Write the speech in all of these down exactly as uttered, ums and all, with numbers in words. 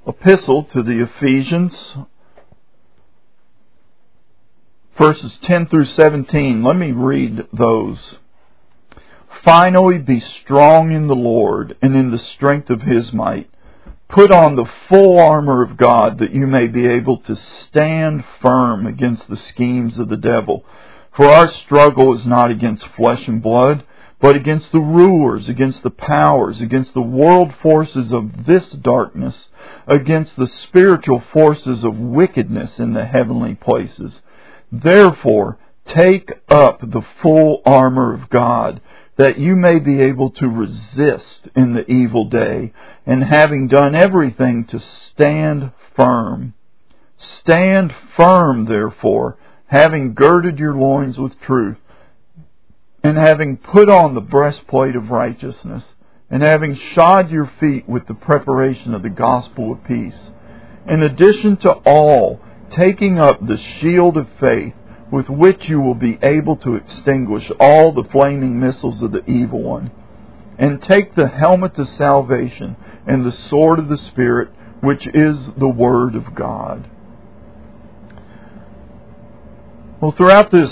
epistle to the Ephesians, verses ten through seventeen. Let me read those. Finally, be strong in the Lord and in the strength of His might. Put on the full armor of God, that you may be able to stand firm against the schemes of the devil. For our struggle is not against flesh and blood, but against the rulers, against the powers, against the world forces of this darkness, against the spiritual forces of wickedness in the heavenly places. Therefore, take up the full armor of God, that you may be able to resist in the evil day, and having done everything, to stand firm. Stand firm, therefore, having girded your loins with truth, and having put on the breastplate of righteousness, and having shod your feet with the preparation of the gospel of peace. In addition to all, taking up the shield of faith, with which you will be able to extinguish all the flaming missiles of the evil one. And take the helmet of salvation and the sword of the Spirit, which is the Word of God. Well, throughout this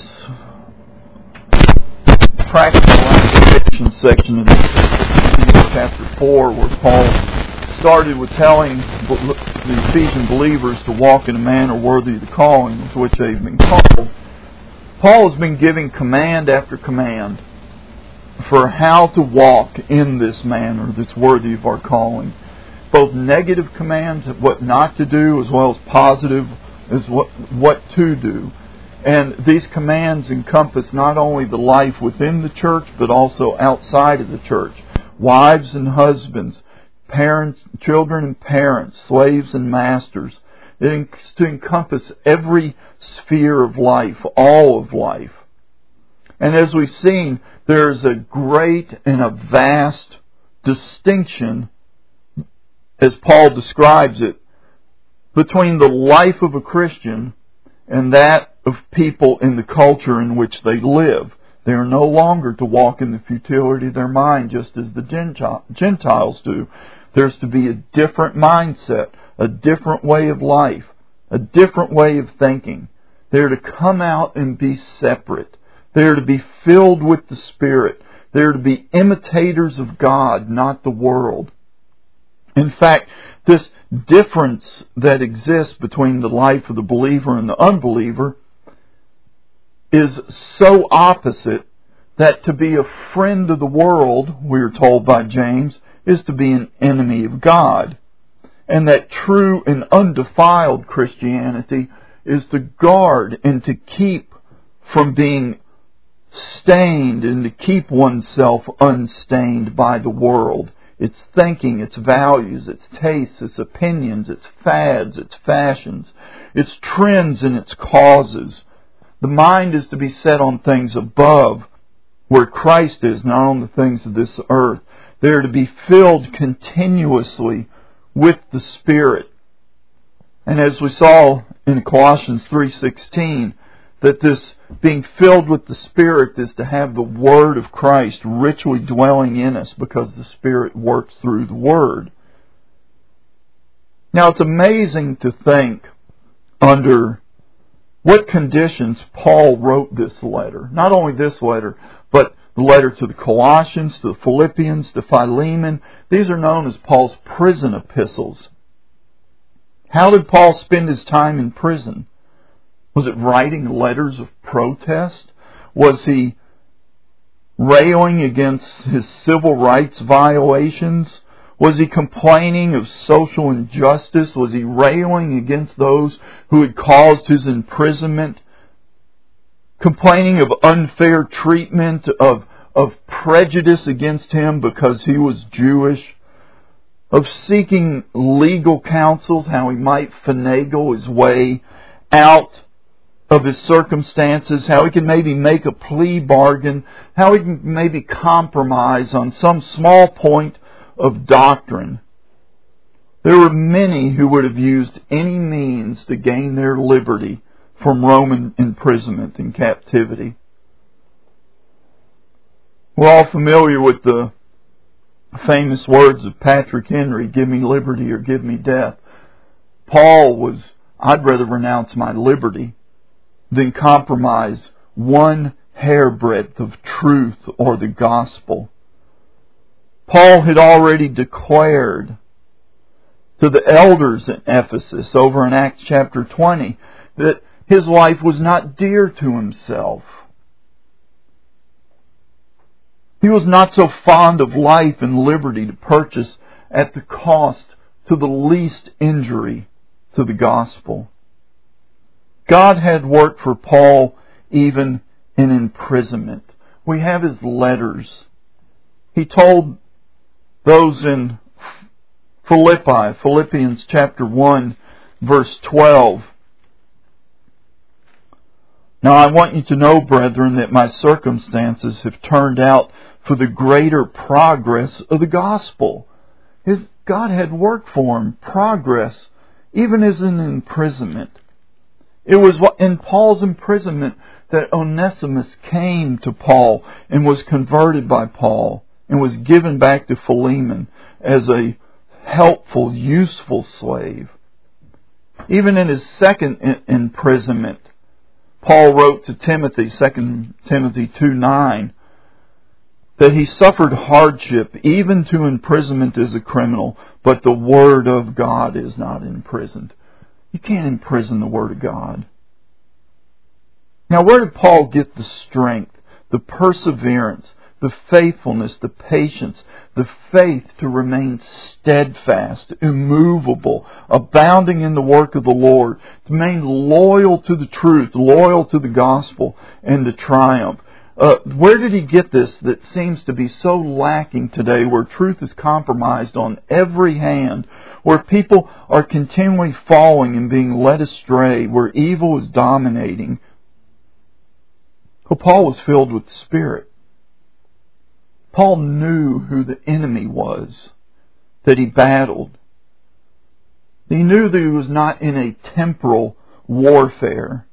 practical application section of this chapter four, where Paul started with telling the Ephesian believers to walk in a manner worthy of the calling with which they've been called, Paul has been giving command after command for how to walk in this manner that's worthy of our calling. Both negative commands of what not to do, as well as positive as what, what to do. And these commands encompass not only the life within the church, but also outside of the church. Wives and husbands, parents, children and parents, slaves and masters. It is to encompass every sphere of life, all of life. And as we've seen, there's a great and a vast distinction, as Paul describes it, between the life of a Christian and that of people in the culture in which they live. They are no longer to walk in the futility of their mind, just as the Gentiles do. There's to be a different mindset, a different way of life, a different way of thinking. They're to come out and be separate. They're to be filled with the Spirit. They're to be imitators of God, not the world. In fact, this difference that exists between the life of the believer and the unbeliever is so opposite that to be a friend of the world, we are told by James, is to be an enemy of God. And that true and undefiled Christianity is to guard and to keep from being stained and to keep oneself unstained by the world. Its thinking, its values, its tastes, its opinions, its fads, its fashions, its trends and its causes. The mind is to be set on things above, where Christ is, not on the things of this earth. They are to be filled continuously with the Spirit. And as we saw in Colossians three sixteen, that this being filled with the Spirit is to have the Word of Christ richly dwelling in us, because the Spirit works through the Word. Now, it's amazing to think under what conditions Paul wrote this letter. Not only this letter, but the letter to the Colossians, to the Philippians, to Philemon. These are known as Paul's prison epistles. How did Paul spend his time in prison? Was it writing letters of protest? Was he railing against his civil rights violations? Was he complaining of social injustice? Was he railing against those who had caused his imprisonment? Complaining of unfair treatment, of, of prejudice against him because he was Jewish? Of seeking legal counsels, how he might finagle his way out of his circumstances, how he can maybe make a plea bargain, how he can maybe compromise on some small point of doctrine. There were many who would have used any means to gain their liberty from Roman imprisonment and captivity. We're all familiar with the famous words of Patrick Henry, "Give me liberty or give me death." Paul was, I'd rather renounce my liberty than compromise one hairbreadth of truth or the gospel. Paul had already declared to the elders in Ephesus over in Acts chapter twenty that his life was not dear to himself. He was not so fond of life and liberty to purchase at the cost to the least injury to the gospel. God had worked for Paul even in imprisonment. We have his letters. He told those in Philippi, Philippians chapter one, verse twelve, "Now I want you to know, brethren, that my circumstances have turned out for the greater progress of the gospel." His God had worked for him, progress, even as in imprisonment. It was in Paul's imprisonment that Onesimus came to Paul and was converted by Paul and was given back to Philemon as a helpful, useful slave. Even in his second imprisonment, Paul wrote to Timothy, Second Timothy two nine, that he suffered hardship, even to imprisonment as a criminal, but the Word of God is not imprisoned. You can't imprison the Word of God. Now, where did Paul get the strength, the perseverance, the faithfulness, the patience, the faith to remain steadfast, immovable, abounding in the work of the Lord, to remain loyal to the truth, loyal to the gospel, and to triumph? Uh, where did he get this that seems to be so lacking today, where truth is compromised on every hand, where people are continually falling and being led astray, where evil is dominating? Well, Paul was filled with the Spirit. Paul knew who the enemy was that he battled. He knew that he was not in a temporal warfare.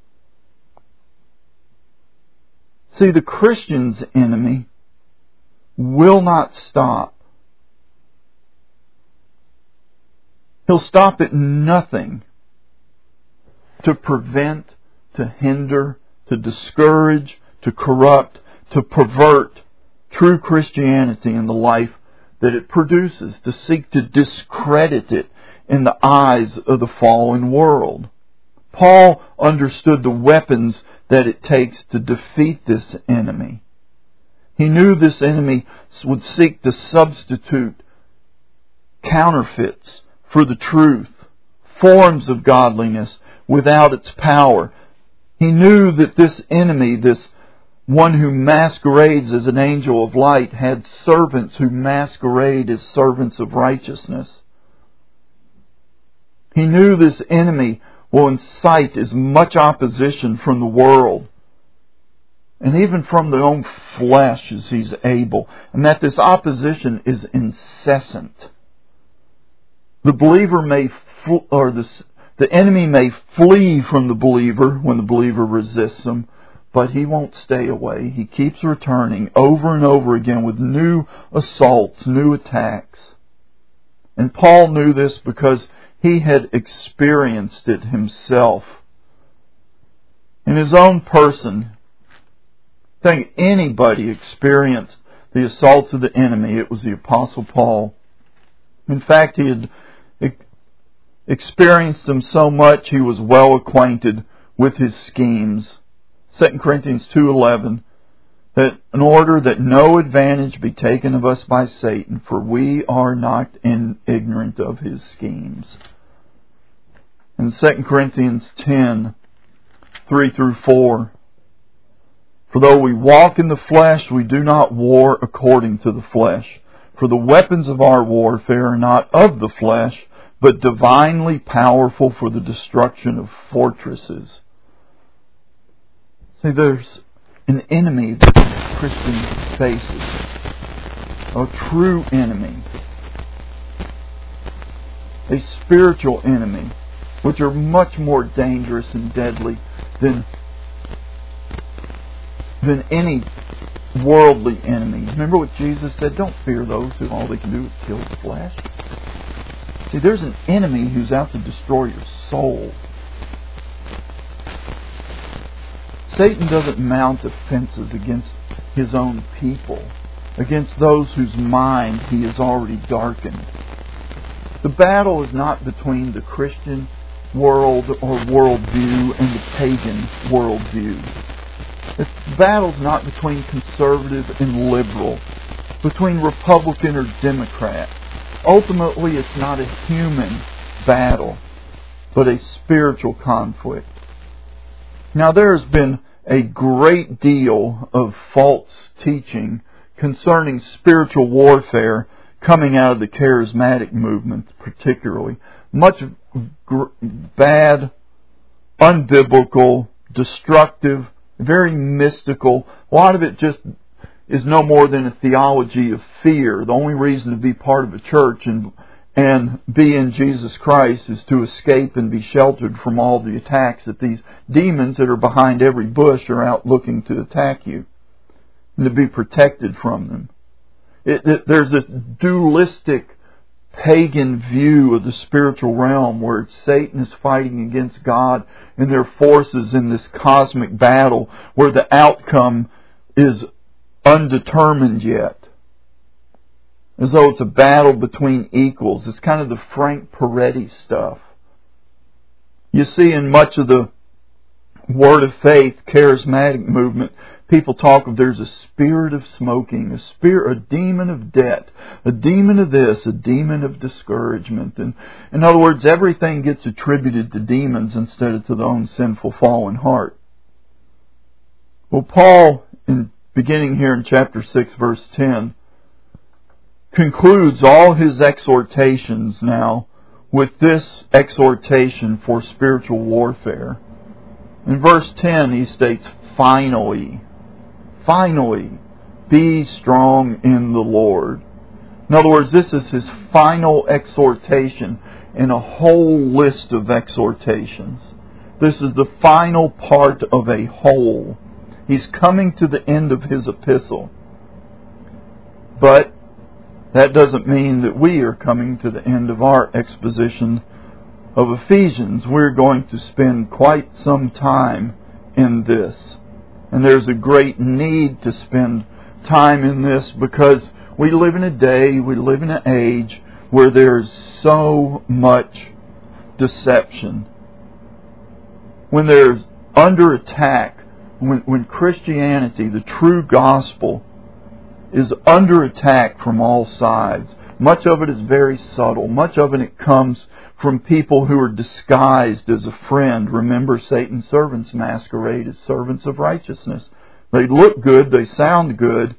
See, the Christian's enemy will not stop. He'll stop at nothing to prevent, to hinder, to discourage, to corrupt, to pervert true Christianity and the life that it produces, to seek to discredit it in the eyes of the fallen world. Paul understood the weapons that it takes to defeat this enemy. He knew this enemy would seek to substitute counterfeits for the truth, forms of godliness without its power. He knew that this enemy, this one who masquerades as an angel of light, had servants who masquerade as servants of righteousness. He knew this enemy will incite as much opposition from the world and even from their own flesh as he's able, and that this opposition is incessant. The believer may, fl- or the, the enemy may flee from the believer when the believer resists him, but he won't stay away. He keeps returning over and over again with new assaults, new attacks. And Paul knew this because he had experienced it himself. In his own person, I think anybody experienced the assaults of the enemy, it was the Apostle Paul. In fact, he had experienced them so much he was well acquainted with his schemes. Second Corinthians two eleven, that in order that no advantage be taken of us by Satan, for we are not in ignorant of his schemes. In Second Corinthians ten, three through four, for though we walk in the flesh, we do not war according to the flesh. For the weapons of our warfare are not of the flesh, but divinely powerful for the destruction of fortresses. See, there's an enemy that the Christian faces. A true enemy. A spiritual enemy, which are much more dangerous and deadly than, than any worldly enemy. Remember what Jesus said? Don't fear those who all they can do is kill the flesh. See, there's an enemy who's out to destroy your soul. Satan doesn't mount offenses against his own people, against those whose mind he has already darkened. The battle is not between the Christian world or worldview and the pagan worldview. The battle's not between conservative and liberal, between Republican or Democrat. Ultimately, it's not a human battle, but a spiritual conflict. Now, there has been a great deal of false teaching concerning spiritual warfare coming out of the charismatic movement, particularly. Much gr- bad, unbiblical, destructive, very mystical. A lot of it just is no more than a theology of fear. The only reason to be part of a church and and be in Jesus Christ is to escape and be sheltered from all the attacks that these demons that are behind every bush are out looking to attack you, and to be protected from them. It, it, there's this dualistic pagan view of the spiritual realm where it's Satan is fighting against God and their forces in this cosmic battle where the outcome is undetermined yet. As though it's a battle between equals. It's kind of the Frank Peretti stuff. You see, in much of the Word of Faith charismatic movement, people talk of there's a spirit of smoking, a spirit, a demon of debt, a demon of this, a demon of discouragement. And in other words, everything gets attributed to demons instead of to the own sinful fallen heart. Well, Paul, in beginning here in chapter six, verse ten, concludes all his exhortations now with this exhortation for spiritual warfare. In verse ten he states, finally, finally, be strong in the Lord. In other words, this is his final exhortation in a whole list of exhortations. This is the final part of a whole. He's coming to the end of his epistle. But that doesn't mean that we are coming to the end of our exposition of Ephesians. We're going to spend quite some time in this. And there's a great need to spend time in this because we live in a day, we live in an age where there's so much deception. When there's under attack, when, when Christianity, the true gospel, is under attack from all sides. Much of it is very subtle. Much of it, it comes from people who are disguised as a friend. Remember, Satan's servants masquerade as servants of righteousness. They look good, they sound good.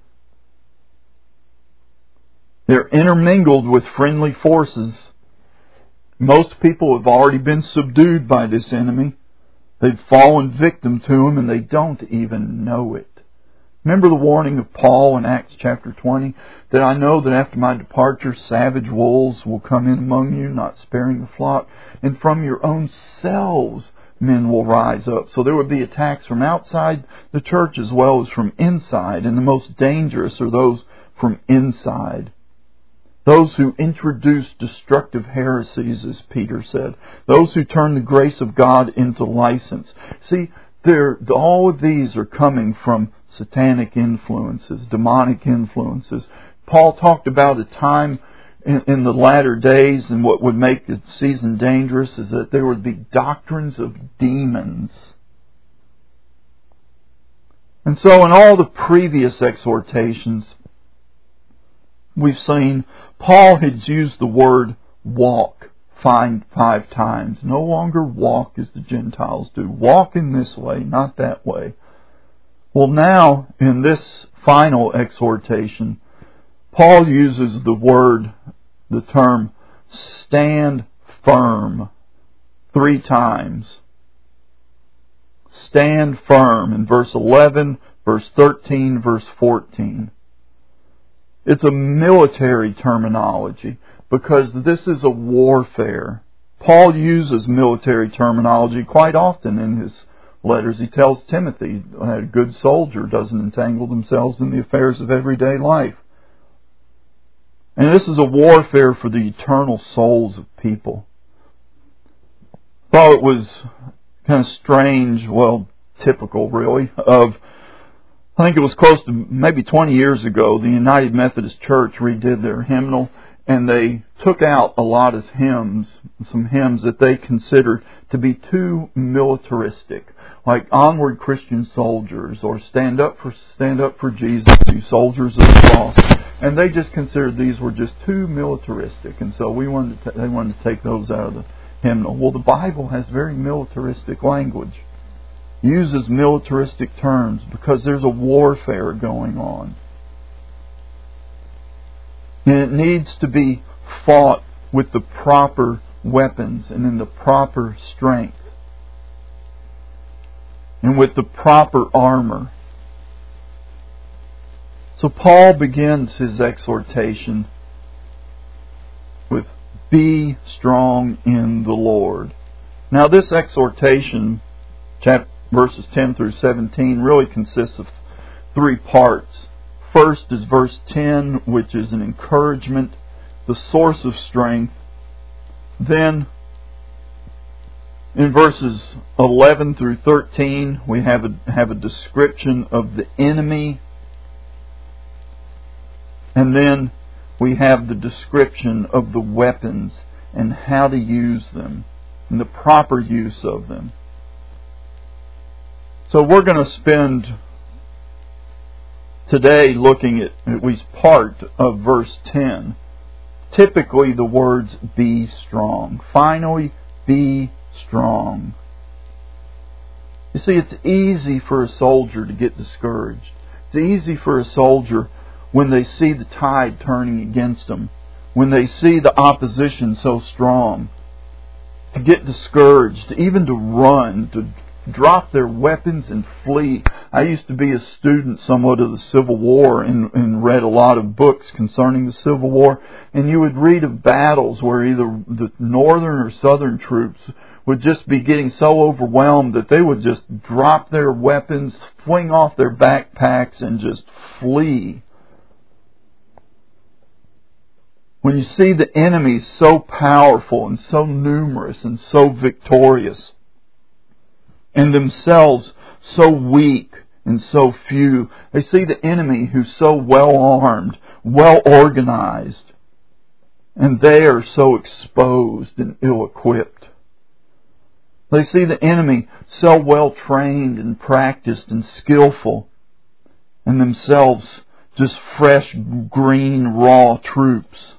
They're intermingled with friendly forces. Most people have already been subdued by this enemy. They've fallen victim to him and they don't even know it. Remember the warning of Paul in Acts chapter twenty, that I know that after my departure savage wolves will come in among you, not sparing the flock, and from your own selves men will rise up. So there would be attacks from outside the church as well as from inside, and the most dangerous are those from inside. Those who introduce destructive heresies, as Peter said. Those who turn the grace of God into license. See, there, all of these are coming from satanic influences, demonic influences. Paul talked about a time in, in the latter days, and what would make the season dangerous is that there would be doctrines of demons. And so in all the previous exhortations, we've seen Paul has used the word walk five, five times. No longer walk as the Gentiles do. Walk in this way, not that way. Well, now, in this final exhortation, Paul uses the word, the term, stand firm, three times. Stand firm in verse eleven, verse thirteen, verse fourteen. It's a military terminology because this is a warfare. Paul uses military terminology quite often in his letters. He tells Timothy, a good soldier doesn't entangle themselves in the affairs of everyday life. And this is a warfare for the eternal souls of people. Thought it was kind of strange, well, typical really, of, I think it was close to maybe twenty years ago, the United Methodist Church redid their hymnal, and they took out a lot of hymns, some hymns that they considered to be too militaristic, like Onward Christian Soldiers, or Stand Up for Stand Up for Jesus, You Soldiers of the Cross. And they just considered these were just too militaristic, and so we wanted to, they wanted to take those out of the hymnal. Well, the Bible has very militaristic language, uses militaristic terms, because there's a warfare going on. And it needs to be fought with the proper weapons and in the proper strength and with the proper armor. So Paul begins his exhortation with, be strong in the Lord. Now this exhortation, chapter, verses ten through seventeen, really consists of three parts. First is verse ten, which is an encouragement, the source of strength. Then in verses eleven through thirteen, we have a, have a description of the enemy. And then we have the description of the weapons and how to use them and the proper use of them. So we're going to spend today looking at at least part of verse ten. Typically the words be strong. Finally, be strong. You see, it's easy for a soldier to get discouraged. It's easy for a soldier when they see the tide turning against them, when they see the opposition so strong, to get discouraged, even to run, to drop their weapons and flee. I used to be a student somewhat of the Civil War and, and read a lot of books concerning the Civil War, and you would read of battles where either the northern or southern troops would just be getting so overwhelmed that they would just drop their weapons, fling off their backpacks, and just flee. When you see the enemy so powerful and so numerous and so victorious, and themselves so weak and so few, they see the enemy who's so well armed, well organized, and they are so exposed and ill equipped. They see the enemy so well trained and practiced and skillful, and themselves just fresh, green, raw troops.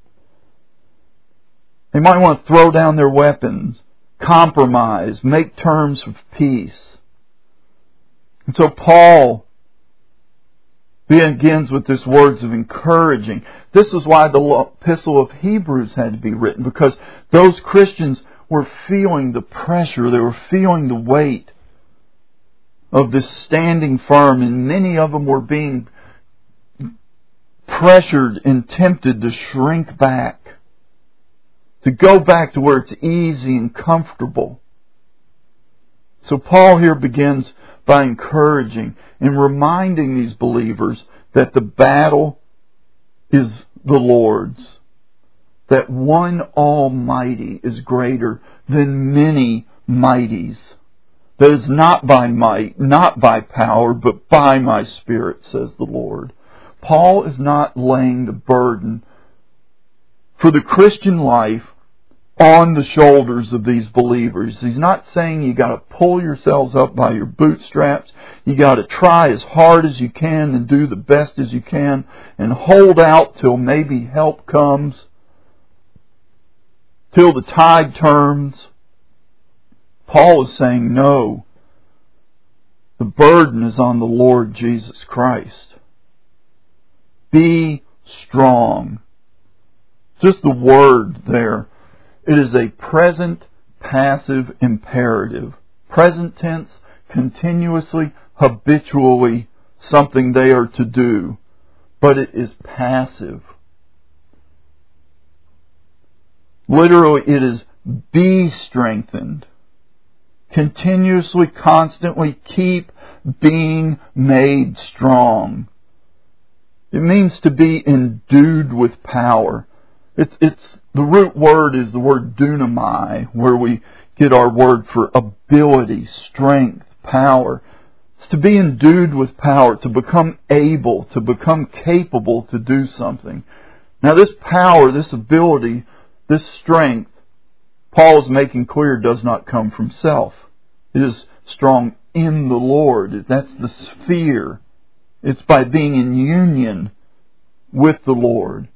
They might want to throw down their weapons, compromise, make terms of peace. And so Paul begins with these words of encouraging. This is why the epistle of Hebrews had to be written, because those Christians were feeling the pressure, they were feeling the weight of this standing firm, and many of them were being pressured and tempted to shrink back, to go back to where it's easy and comfortable. So Paul here begins by encouraging and reminding these believers that the battle is the Lord's, that one Almighty is greater than many mighties, that is not by might, not by power, but by my Spirit, says the Lord. Paul is not laying the burden for the Christian life on the shoulders of these believers. He's not saying you got to pull yourselves up by your bootstraps. You got to try as hard as you can and do the best as you can and hold out till maybe help comes, till the tide turns. Paul is saying no. The burden is on the Lord Jesus Christ. Be strong. Just the word there. It is a present passive imperative. Present tense, continuously, habitually, something they are to do. But it is passive. Literally, it is be strengthened. Continuously, constantly keep being made strong. It means to be endued with power. It's, it's, the root word is the word dunamai, where we get our word for ability, strength, power. It's to be endued with power, to become able, to become capable to do something. Now this power, this ability, this strength, Paul is making clear does not come from self. It is strong in the Lord. That's the sphere. It's by being in union with the Lord.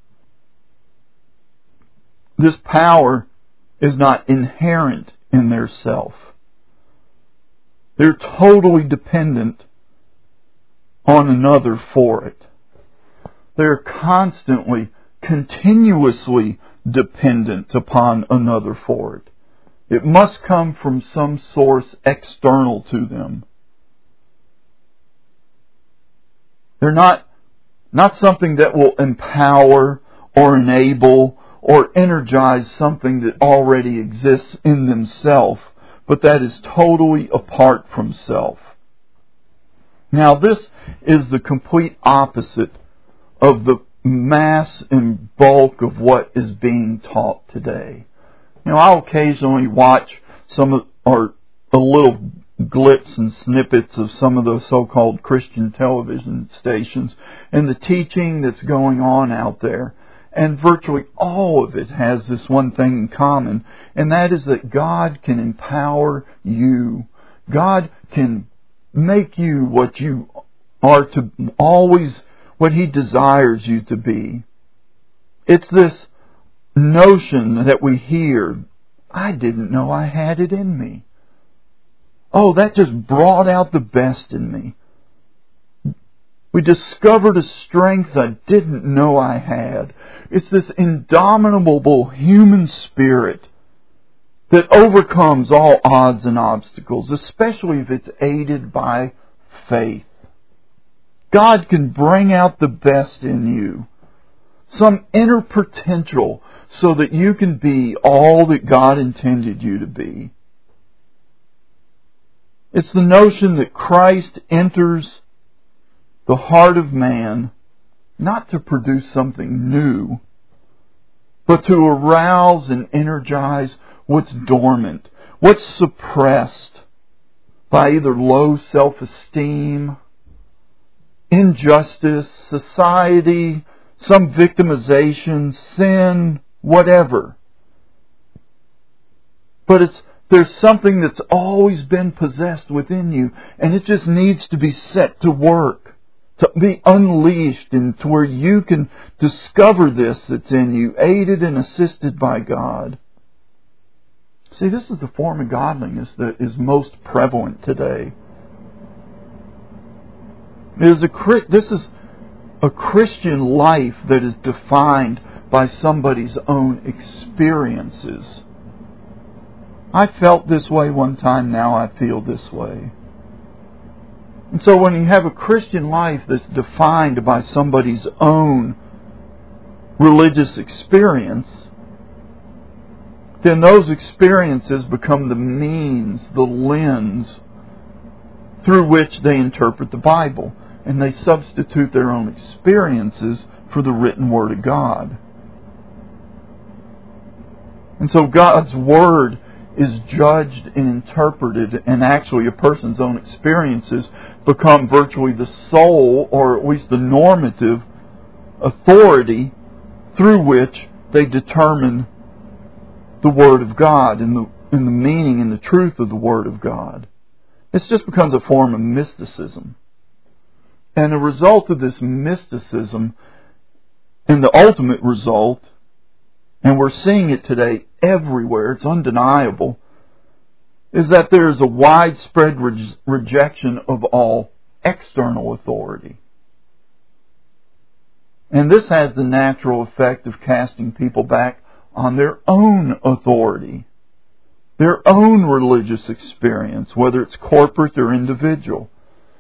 This power is not inherent in their self. They're totally dependent on another for it. They're constantly, continuously dependent upon another for it. It must come from some source external to them. They're not, not something that will empower or enable or energize something that already exists in themselves, but that is totally apart from self. Now this is the complete opposite of the mass and bulk of what is being taught today. You know, I'll occasionally watch some of, or a little glips and snippets of some of those so-called Christian television stations and the teaching that's going on out there. And virtually all of it has this one thing in common, and that is that God can empower you. God can make you what you are to always, what He desires you to be. It's this notion that we hear, I didn't know I had it in me. Oh, that just brought out the best in me. We discovered a strength I didn't know I had. It's this indomitable human spirit that overcomes all odds and obstacles, especially if it's aided by faith. God can bring out the best in you, some inner potential, so that you can be all that God intended you to be. It's the notion that Christ enters the heart of man not to produce something new, but to arouse and energize what's dormant, what's suppressed by either low self-esteem, injustice, society, some victimization, sin, whatever. But it's there's something that's always been possessed within you, and it just needs to be set to work, to be unleashed, and to where you can discover this that's in you, aided and assisted by God. See, this is the form of godliness that is most prevalent today. It is a, this is a Christian life that is defined by somebody's own experiences. I felt this way one time, now I feel this way. And so when you have a Christian life that's defined by somebody's own religious experience, then those experiences become the means, the lens through which they interpret the Bible. And they substitute their own experiences for the written Word of God. And so God's Word is judged and interpreted, and actually a person's own experiences become virtually the sole, or at least the normative, authority through which they determine the Word of God and the, and the meaning and the truth of the Word of God. It just becomes a form of mysticism. And the result of this mysticism, and the ultimate result, and we're seeing it today everywhere, it's undeniable, is that there is a widespread re- rejection of all external authority. And this has the natural effect of casting people back on their own authority, their own religious experience, whether it's corporate or individual.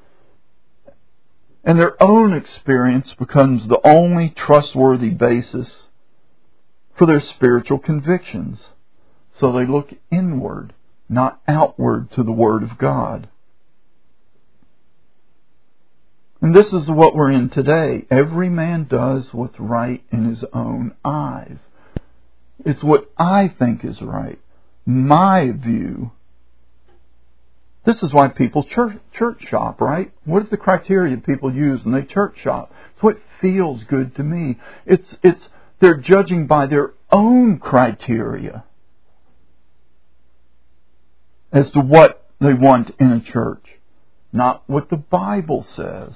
And their own experience becomes the only trustworthy basis for their spiritual convictions. So they look inward, not outward to the Word of God. And this is what we're in today. Every man does what's right in his own eyes. It's what I think is right. My view. This is why people church, church shop, right? What is the criteria people use when they church shop? It's what feels good to me. It's, it's, they're judging by their own criteria as to what they want in a church, not what the Bible says.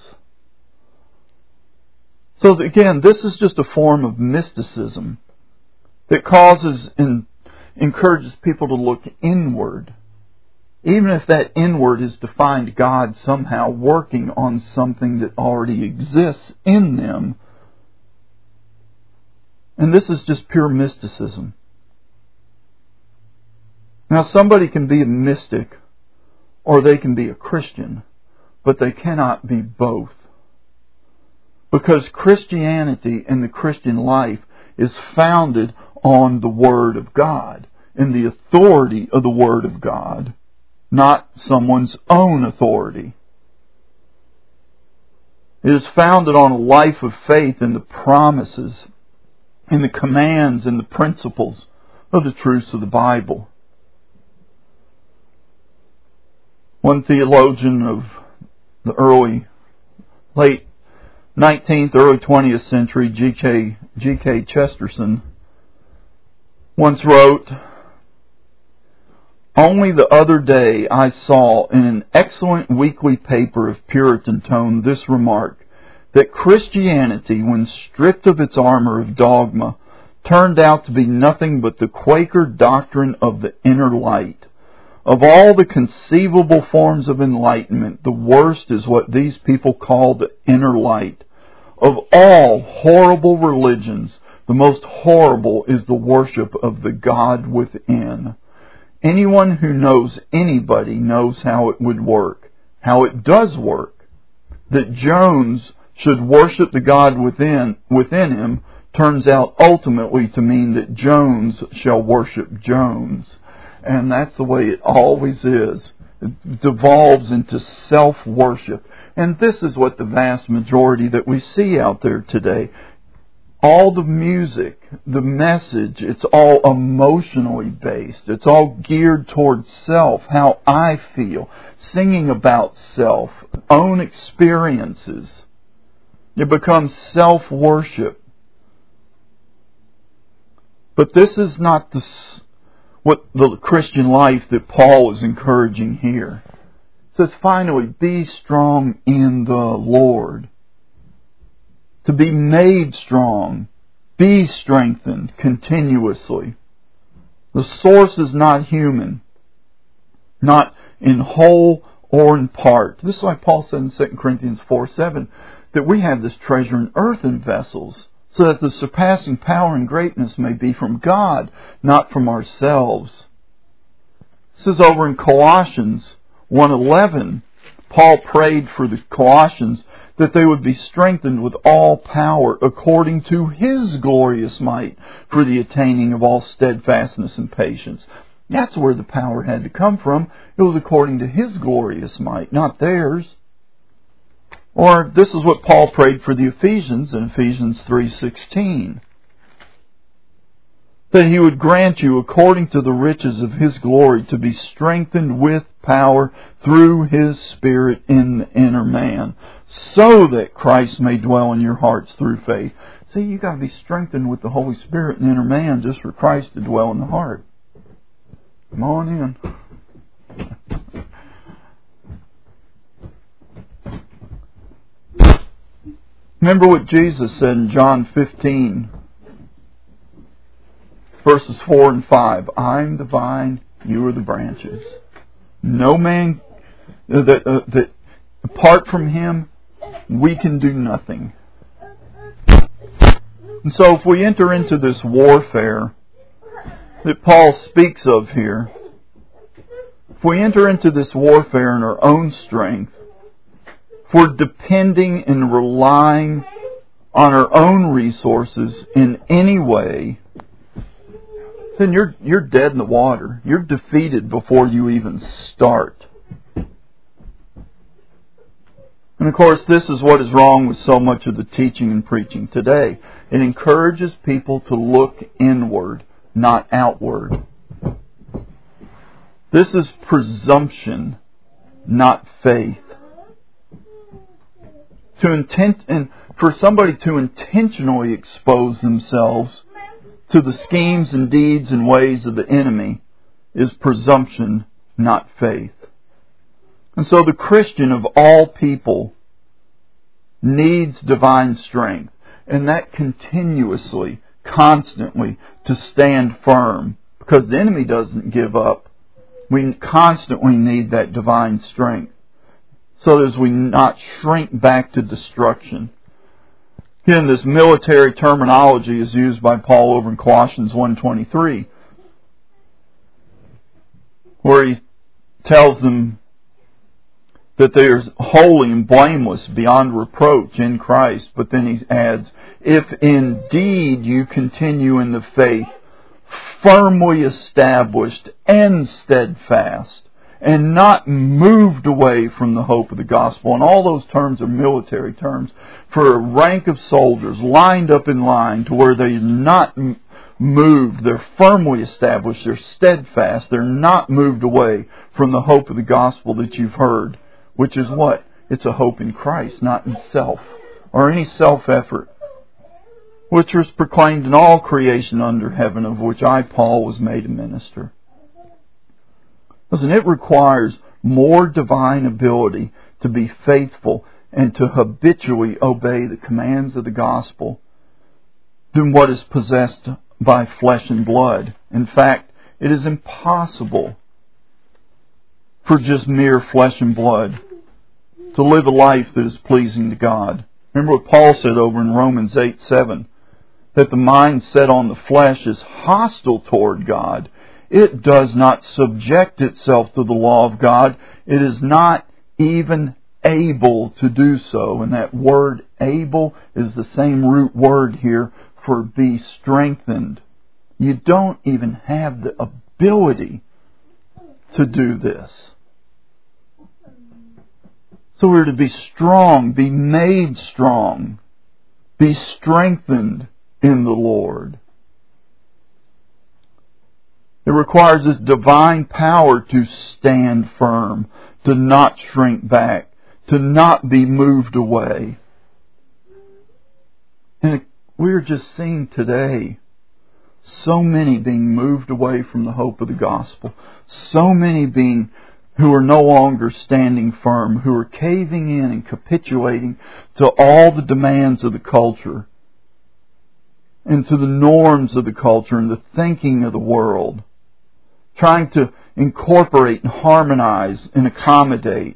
So again, this is just a form of mysticism that causes and encourages people to look inward, even if that inward is to find God somehow working on something that already exists in them. And this is just pure mysticism. Now, somebody can be a mystic or they can be a Christian, but they cannot be both. Because Christianity and the Christian life is founded on the Word of God and the authority of the Word of God, not someone's own authority. It is founded on a life of faith in the promises, in the commands and the principles of the truths of the Bible. One theologian of the early, late nineteenth, early twentieth century, G K G K Chesterton, once wrote, "Only the other day I saw in an excellent weekly paper of Puritan tone this remark, that Christianity, when stripped of its armor of dogma, turned out to be nothing but the Quaker doctrine of the inner light. Of all the conceivable forms of enlightenment, the worst is what these people call the inner light. Of all horrible religions, the most horrible is the worship of the God within. Anyone who knows anybody knows how it would work, how it does work. That Jones should worship the God within, within him turns out ultimately to mean that Jones shall worship Jones." And that's the way it always is. It devolves into self-worship. And this is what the vast majority that we see out there today. All the music, the message, it's all emotionally based. It's all geared towards self, how I feel, singing about self, own experiences. It becomes self-worship. But this is not the what the Christian life that Paul is encouraging here. It says, finally, be strong in the Lord. To be made strong, be strengthened continuously. The source is not human, not in whole or in part. This is why Paul said in Second Corinthians four seven that we have this treasure in earthen vessels, so that the surpassing power and greatness may be from God, not from ourselves. This is over in Colossians one eleven. Paul prayed for the Colossians that they would be strengthened with all power according to His glorious might for the attaining of all steadfastness and patience. That's where the power had to come from. It was according to His glorious might, not theirs. Or this is what Paul prayed for the Ephesians in Ephesians three sixteen. That He would grant you, according to the riches of His glory, to be strengthened with power through His Spirit in the inner man, so that Christ may dwell in your hearts through faith. See, you've got to be strengthened with the Holy Spirit in the inner man just for Christ to dwell in the heart. Come on in. Remember what Jesus said in John fifteen, verses four and five. I'm the vine, you are the branches. No man, uh, that, uh, that apart from Him, we can do nothing. And so if we enter into this warfare that Paul speaks of here, if we enter into this warfare in our own strength, if we're depending and relying on our own resources in any way, then you're you're dead in the water. You're defeated before you even start. And of course, this is what is wrong with so much of the teaching and preaching today. It encourages people to look inward, not outward. This is presumption, not faith. To intent and for somebody to intentionally expose themselves to the schemes and deeds and ways of the enemy is presumption, not faith. And so the Christian of all people needs divine strength, and that continuously, constantly, to stand firm, because the enemy doesn't give up. We constantly need that divine strength, so as we not shrink back to destruction. Again, this military terminology is used by Paul over in Colossians one twenty-three, where he tells them that they are holy and blameless beyond reproach in Christ. But then he adds, if indeed you continue in the faith, firmly established and steadfast, and not moved away from the hope of the gospel. And all those terms are military terms for a rank of soldiers lined up in line to where they're not moved. They're firmly established. They're steadfast. They're not moved away from the hope of the gospel that you've heard. Which is what? It's a hope in Christ, not in self or any self-effort, which was proclaimed in all creation under heaven, of which I, Paul, was made a minister. Listen, it requires more divine ability to be faithful and to habitually obey the commands of the gospel than what is possessed by flesh and blood. In fact, it is impossible for just mere flesh and blood to live a life that is pleasing to God. Remember what Paul said over in Romans eight seven, that the mind set on the flesh is hostile toward God. It does not subject itself to the law of God. It is not even able to do so. And that word able is the same root word here for be strengthened. You don't even have the ability to do this. So we're to be strong, be made strong, be strengthened in the Lord. It requires this divine power to stand firm, to not shrink back, to not be moved away. And we're just seeing today so many being moved away from the hope of the gospel. So many being who are no longer standing firm, who are caving in and capitulating to all the demands of the culture and to the norms of the culture and the thinking of the world, trying to incorporate and harmonize and accommodate.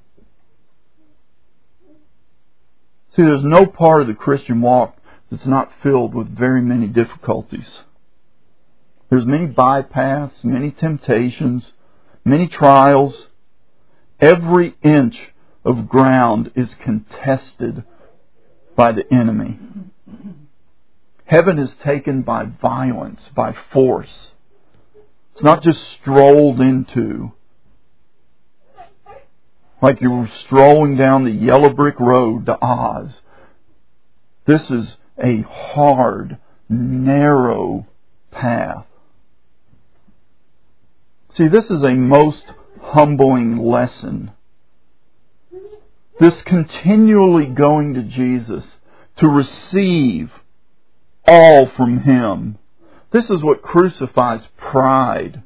See, there's no part of the Christian walk that's not filled with very many difficulties. There's many bypaths, many temptations, many trials. Every inch of ground is contested by the enemy. Heaven is taken by violence, by force. It's not just strolled into, like you were strolling down the yellow brick road to Oz. This is a hard, narrow path. See, this is a most humbling lesson. This continually going to Jesus to receive all from Him. This is what crucifies pride.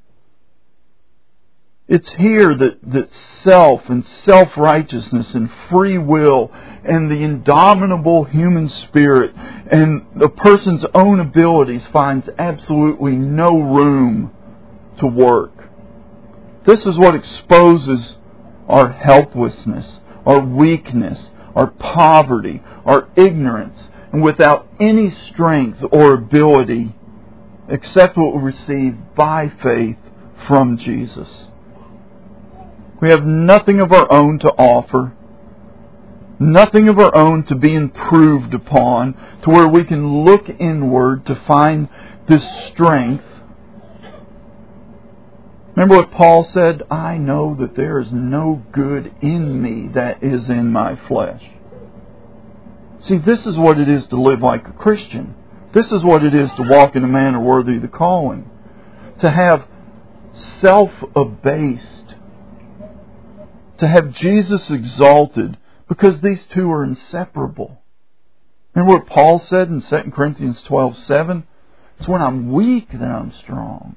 It's here that, that self and self-righteousness and free will and the indomitable human spirit and the person's own abilities finds absolutely no room to work. This is what exposes our helplessness, our weakness, our poverty, our ignorance, and without any strength or ability except what we receive by faith from Jesus. We have nothing of our own to offer, nothing of our own to be improved upon, to where we can look inward to find this strength. Remember what Paul said? I know that there is no good in me that is in my flesh. See, this is what it is to live like a Christian. This is what it is to walk in a manner worthy of the calling. To have self-abased. To have Jesus exalted. Because these two are inseparable. Remember what Paul said in Second Corinthians twelve seven? It's when I'm weak that I'm strong.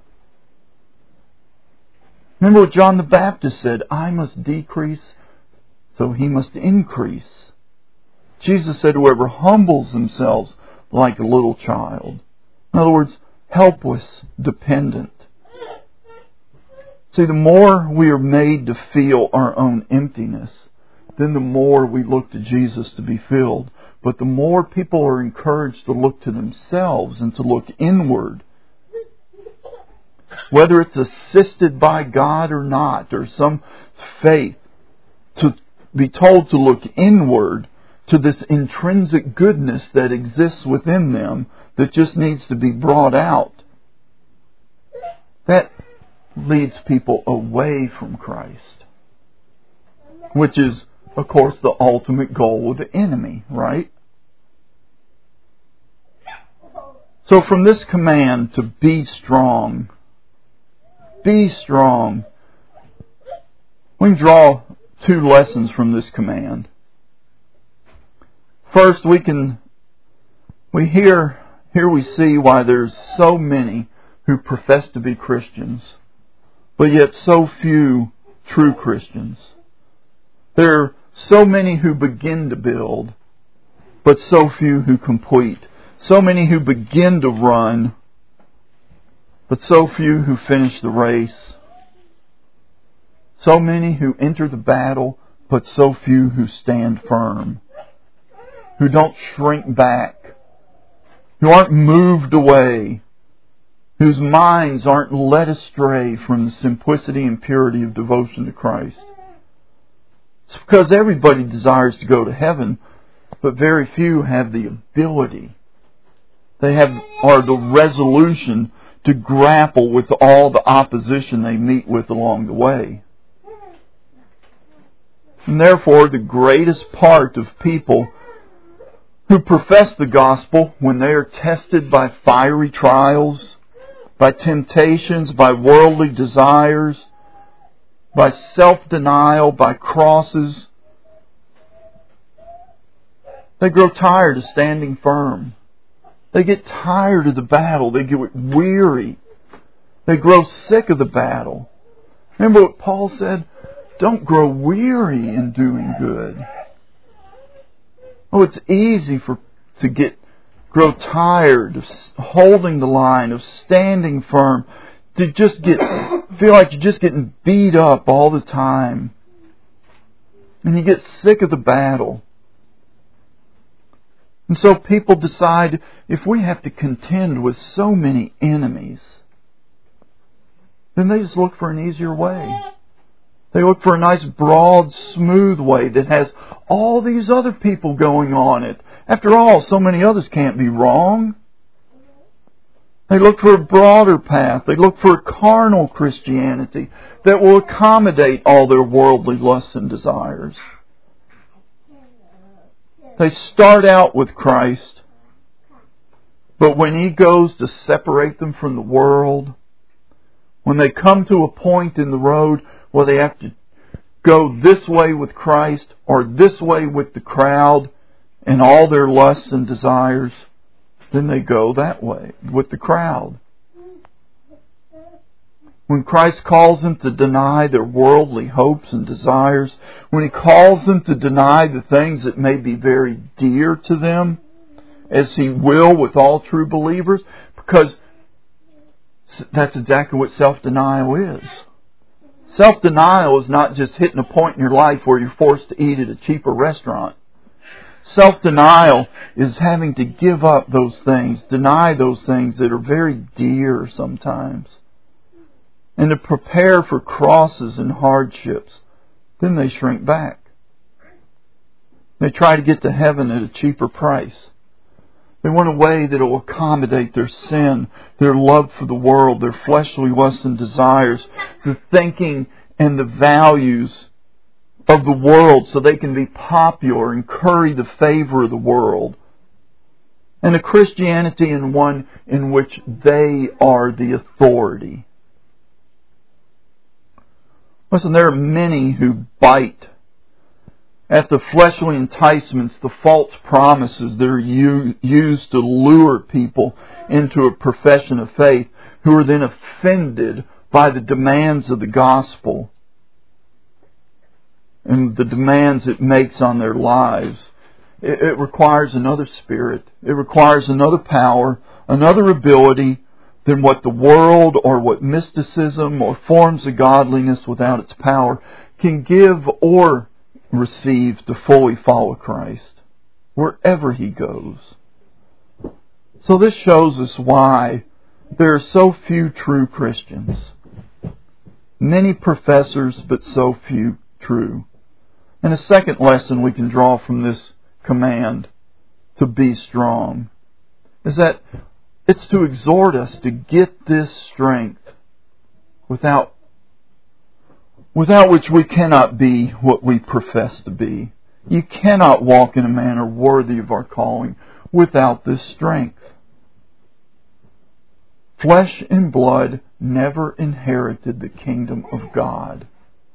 Remember what John the Baptist said? I must decrease, so he must increase. Jesus said, whoever humbles themselves like a little child. In other words, helpless, dependent. See, the more we are made to feel our own emptiness, then the more we look to Jesus to be filled. But the more people are encouraged to look to themselves and to look inward, whether it's assisted by God or not, or some faith, to be told to look inward to this intrinsic goodness that exists within them that just needs to be brought out. That leads people away from Christ, which is, of course, the ultimate goal of the enemy, right? So from this command to be strong, be strong, we can draw two lessons from this command. First, we can we hear here we see why there's so many who profess to be Christians, but yet so few true Christians. There are so many who begin to build, but so few who complete. So many who begin to run, but so few who finish the race. So many who enter the battle, but so few who stand firm. Who don't shrink back. Who aren't moved away. Whose minds aren't led astray from the simplicity and purity of devotion to Christ. It's because everybody desires to go to heaven, but very few have the ability. They have are the resolution to grapple with all the opposition they meet with along the way. And therefore, the greatest part of people who profess the gospel, when they are tested by fiery trials, by temptations, by worldly desires, by self-denial, by crosses, they grow tired of standing firm. They get tired of the battle. They get weary. They grow sick of the battle. Remember what Paul said? Don't grow weary in doing good. Oh, it's easy for to get grow tired of holding the line, of standing firm, to just get feel like you're just getting beat up all the time. And you get sick of the battle. And so people decide, if we have to contend with so many enemies, then they just look for an easier way. They look for a nice, broad, smooth way that has all these other people going on it. After all, so many others can't be wrong. They look for a broader path. They look for a carnal Christianity that will accommodate all their worldly lusts and desires. They start out with Christ, but when He goes to separate them from the world, when they come to a point in the road where they have to go this way with Christ or this way with the crowd and all their lusts and desires, then they go that way with the crowd. When Christ calls them to deny their worldly hopes and desires, when He calls them to deny the things that may be very dear to them, as He will with all true believers, because that's exactly what self-denial is. Self-denial is not just hitting a point in your life where you're forced to eat at a cheaper restaurant. Self-denial is having to give up those things, deny those things that are very dear sometimes, and to prepare for crosses and hardships. Then they shrink back. They try to get to heaven at a cheaper price. They want a way that will accommodate their sin, their love for the world, their fleshly lusts and desires, the thinking and the values of the world so they can be popular and curry the favor of the world. And a Christianity in one in which they are the authority. Listen, there are many who bite at the fleshly enticements, the false promises that are used to lure people into a profession of faith, who are then offended by the demands of the gospel and the demands it makes on their lives. It, it requires another spirit. It requires another power, another ability than what the world or what mysticism or forms of godliness without its power can give or receive to fully follow Christ wherever He goes. So this shows us why there are so few true Christians. Many professors, but so few true. And a second lesson we can draw from this command to be strong is that it's to exhort us to get this strength without without which we cannot be what we profess to be. You cannot walk in a manner worthy of our calling without this strength. Flesh and blood never inherited the kingdom of God.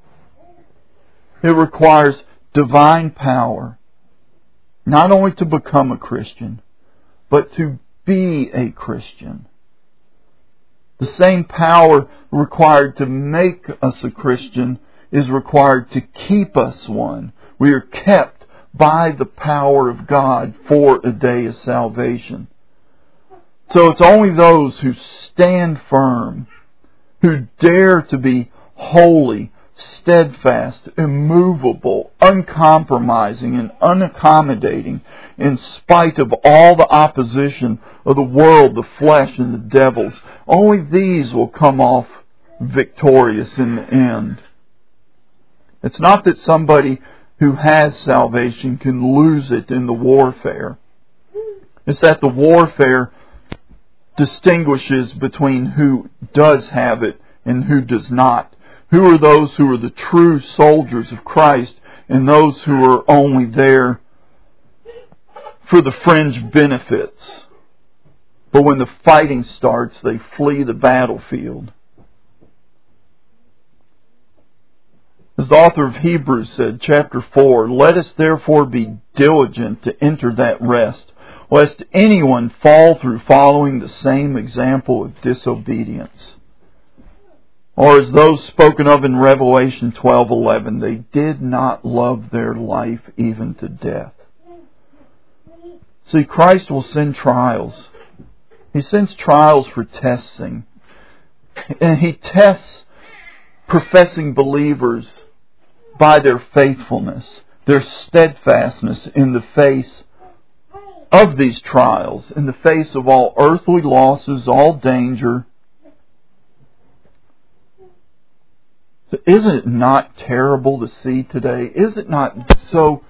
It requires divine power, not only to become a Christian, but to be a Christian. The same power required to make us a Christian is required to keep us one. We are kept by the power of God for a day of salvation. So it's only those who stand firm, who dare to be holy, steadfast, immovable, uncompromising, and unaccommodating in spite of all the opposition of the world, the flesh, and the devils. Only these will come off victorious in the end. It's not that somebody who has salvation can lose it in the warfare. It's that the warfare distinguishes between who does have it and who does not. Who are those who are the true soldiers of Christ and those who are only there for the fringe benefits. But when the fighting starts, they flee the battlefield. As the author of Hebrews said, chapter four, "Let us therefore be diligent to enter that rest, lest anyone fall through following the same example of disobedience." Or as those spoken of in Revelation twelve eleven, they did not love their life even to death. See, Christ will send trials. He sends trials for testing. And He tests professing believers by their faithfulness, their steadfastness in the face of these trials, in the face of all earthly losses, all danger. Isn't it not terrible to see today? Is it not so,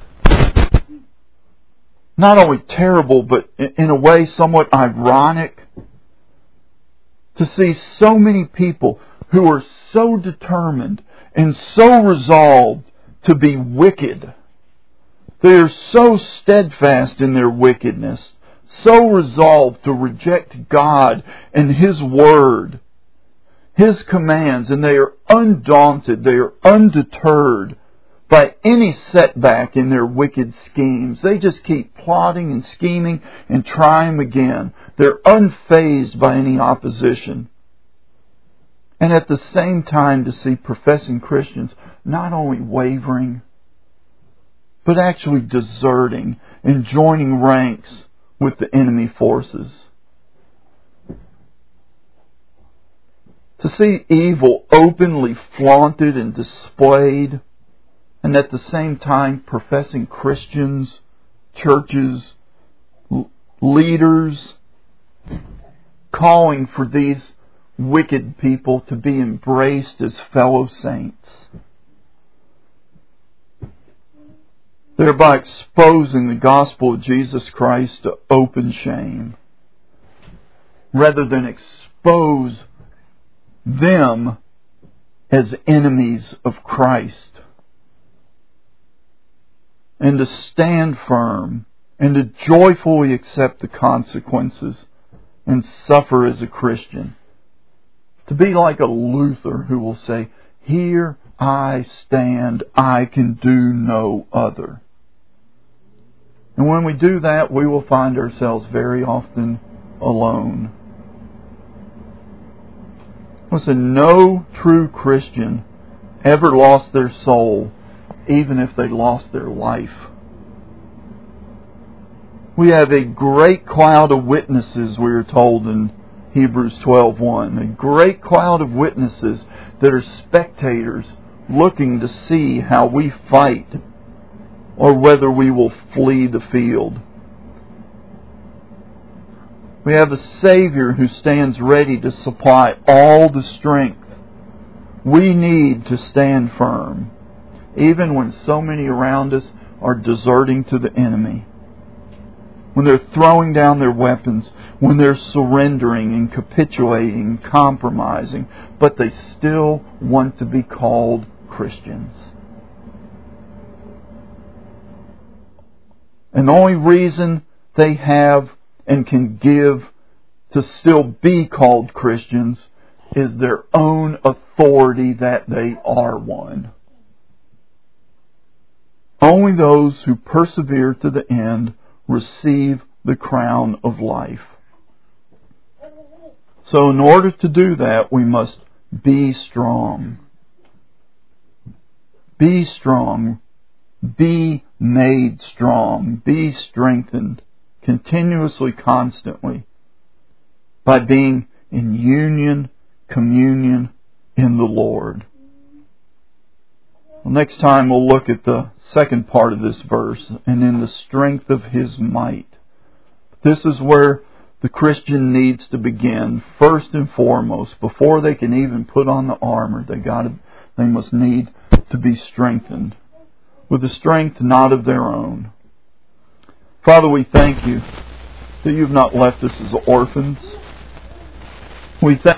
not only terrible, but in a way somewhat ironic to see so many people who are so determined and so resolved to be wicked. They are so steadfast in their wickedness, so resolved to reject God and His Word, His commands, and they are undaunted, they are undeterred by any setback in their wicked schemes. They just keep plotting and scheming and trying again. They're unfazed by any opposition. And at the same time to see professing Christians not only wavering, but actually deserting and joining ranks with the enemy forces. To see evil openly flaunted and displayed, and at the same time professing Christians, churches, l- leaders, calling for these wicked people to be embraced as fellow saints. thereby exposing the gospel of Jesus Christ to open shame, rather than expose them as enemies of Christ. And to stand firm and to joyfully accept the consequences and suffer as a Christian. To be like a Luther who will say, "Here I stand, I can do no other." And when we do that, we will find ourselves very often alone. Listen, no true Christian ever lost their soul, even if they lost their life. We have a great cloud of witnesses, we are told in Hebrews twelve one. A great cloud of witnesses that are spectators looking to see how we fight or whether we will flee the field. We have a Savior who stands ready to supply all the strength we need to stand firm, even when so many around us are deserting to the enemy, when they're throwing down their weapons, when they're surrendering and capitulating, compromising, but they still want to be called Christians. And the only reason they have and can give to still be called Christians is their own authority that they are one. Only those who persevere to the end receive the crown of life. So in order to do that, we must be strong. Be strong. Be made strong. Be strengthened continuously, constantly, by being in union, communion in the Lord. Well, next time we'll look at the second part of this verse, and in the strength of His might. This is where the Christian needs to begin, first and foremost. Before they can even put on the armor, they got to, they must need to be strengthened, with a strength not of their own. Father, we thank You that You've not left us as orphans. We thank